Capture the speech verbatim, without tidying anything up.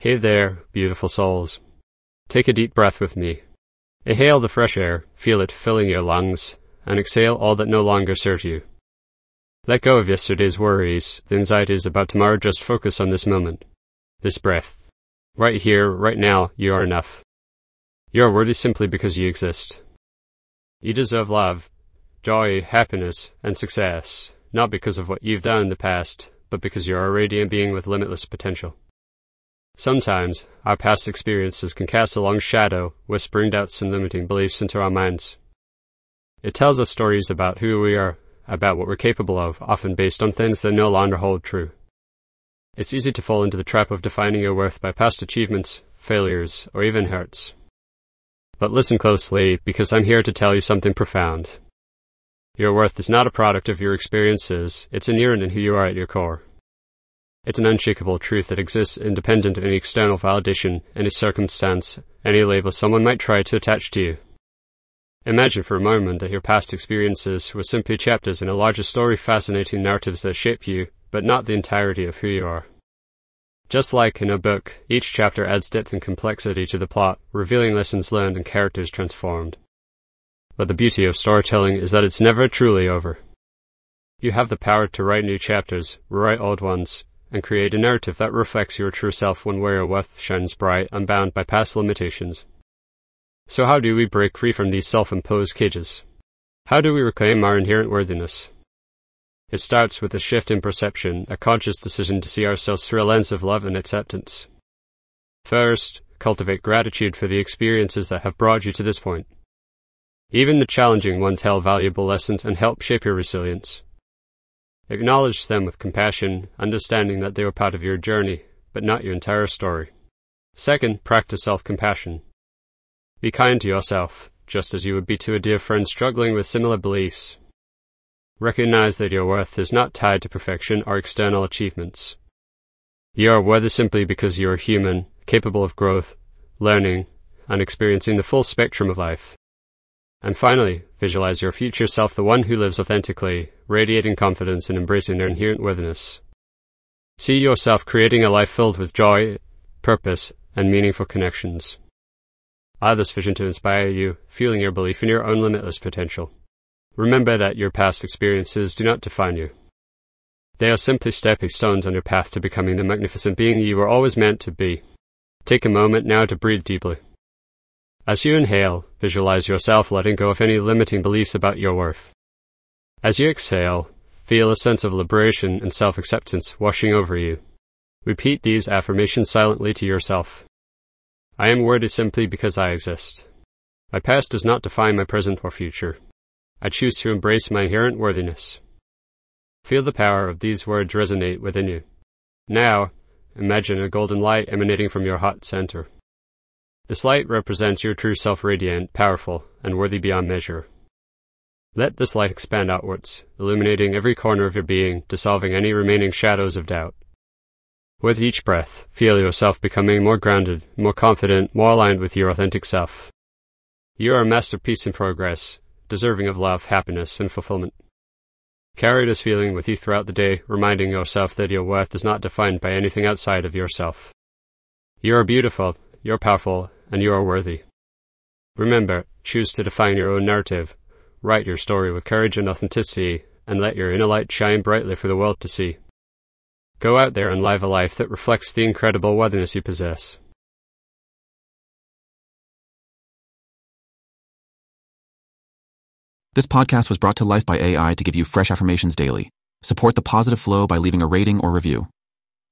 Hey there, beautiful souls. Take a deep breath with me. Inhale the fresh air, feel it filling your lungs, and exhale all that no longer serves you. Let go of yesterday's worries, the anxieties about tomorrow. Just focus on this moment, this breath. Right here, right now, you are enough. You are worthy simply because you exist. You deserve love, joy, happiness, and success, not because of what you've done in the past, but because you are a radiant being with limitless potential. Sometimes, our past experiences can cast a long shadow, whispering doubts and limiting beliefs into our minds. It tells us stories about who we are, about what we're capable of, often based on things that no longer hold true. It's easy to fall into the trap of defining your worth by past achievements, failures, or even hurts. But listen closely, because I'm here to tell you something profound. Your worth is not a product of your experiences, it's inherent in who you are at your core. It's an unshakable truth that exists independent of any external validation, any circumstance, any label someone might try to attach to you. Imagine for a moment that your past experiences were simply chapters in a larger story, fascinating narratives that shape you, but not the entirety of who you are. Just like in a book, each chapter adds depth and complexity to the plot, revealing lessons learned and characters transformed. But the beauty of storytelling is that it's never truly over. You have the power to write new chapters, rewrite old ones, and create a narrative that reflects your true self one where your worth shines bright, unbound by past limitations. So how do we break free from these self-imposed cages? How do we reclaim our inherent worthiness? It starts with a shift in perception, a conscious decision to see ourselves through a lens of love and acceptance. First, cultivate gratitude for the experiences that have brought you to this point. Even the challenging ones held valuable lessons and help shape your resilience. Acknowledge them with compassion, understanding that they were part of your journey, but not your entire story. Second, practice self-compassion. Be kind to yourself, just as you would be to a dear friend struggling with similar beliefs. Recognize that your worth is not tied to perfection or external achievements. You are worthy simply because you are human, capable of growth, learning, and experiencing the full spectrum of life. And finally, visualize your future self, the one who lives authentically, radiating confidence and embracing their inherent worthiness. See yourself creating a life filled with joy, purpose, and meaningful connections. Allow this vision to inspire you, fueling your belief in your own limitless potential. Remember that your past experiences do not define you. They are simply stepping stones on your path to becoming the magnificent being you were always meant to be. Take a moment now to breathe deeply. As you inhale, visualize yourself letting go of any limiting beliefs about your worth. As you exhale, feel a sense of liberation and self-acceptance washing over you. Repeat these affirmations silently to yourself. I am worthy simply because I exist. My past does not define my present or future. I choose to embrace my inherent worthiness. Feel the power of these words resonate within you. Now, imagine a golden light emanating from your heart center. This light represents your true self, radiant, powerful, and worthy beyond measure. Let this light expand outwards, illuminating every corner of your being, dissolving any remaining shadows of doubt. With each breath, feel yourself becoming more grounded, more confident, more aligned with your authentic self. You are a masterpiece in progress, deserving of love, happiness, and fulfillment. Carry this feeling with you throughout the day, reminding yourself that your worth is not defined by anything outside of yourself. You are beautiful, you're powerful, and you are worthy. Remember, choose to define your own narrative. Write your story with courage and authenticity, and let your inner light shine brightly for the world to see. Go out there and live a life that reflects the incredible worthiness you possess. This podcast was brought to life by A I to give you fresh affirmations daily. Support the positive flow by leaving a rating or review.